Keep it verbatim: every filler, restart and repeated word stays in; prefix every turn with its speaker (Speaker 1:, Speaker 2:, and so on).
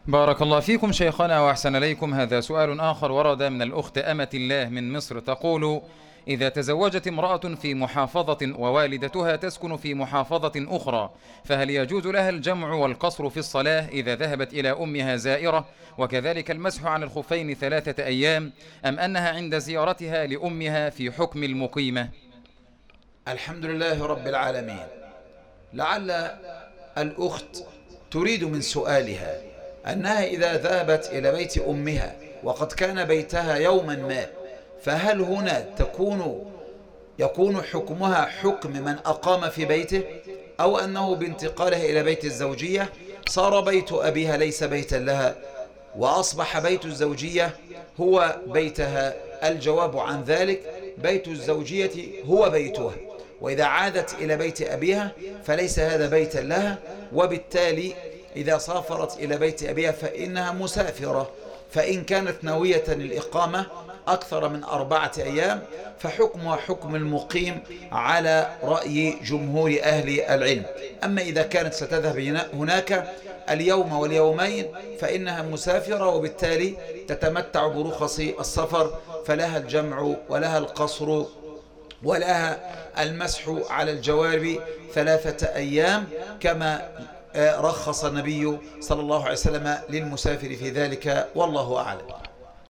Speaker 1: بارك الله فيكم شيخنا وأحسن إليكم. هذا سؤال آخر ورد من الأخت أمة الله من مصر، تقول: إذا تزوجت امرأة في محافظة ووالدتها تسكن في محافظة أخرى، فهل يجوز لها الجمع والقصر في الصلاة إذا ذهبت إلى أمها زائرة، وكذلك المسح عن الخفين ثلاثة أيام، أم أنها عند زيارتها لأمها في حكم المقيمة؟
Speaker 2: الحمد لله رب العالمين. لعل الأخت تريد من سؤالها أنها إذا ذهبت إلى بيت أمها وقد كان بيتها يوما ما، فهل هنا تكون يكون حكمها حكم من أقام في بيته، أو أنه بانتقالها إلى بيت الزوجية صار بيت أبيها ليس بيتا لها وأصبح بيت الزوجية هو بيتها؟ الجواب عن ذلك: بيت الزوجية هو بيتها، وإذا عادت إلى بيت أبيها فليس هذا بيتا لها، وبالتالي إذا سافرت إلى بيت أبيها فإنها مسافرة. فإن كانت ناوية الإقامة أكثر من أربعة أيام فحكمها حكم المقيم على رأي جمهور أهل العلم. أما إذا كانت ستذهب هناك اليوم واليومين فإنها مسافرة، وبالتالي تتمتع برخص السفر، فلها الجمع ولها القصر ولها المسح على الجوارب ثلاثة أيام، كما رخص النبي صلى الله عليه وسلم للمسافر في ذلك، والله أعلم.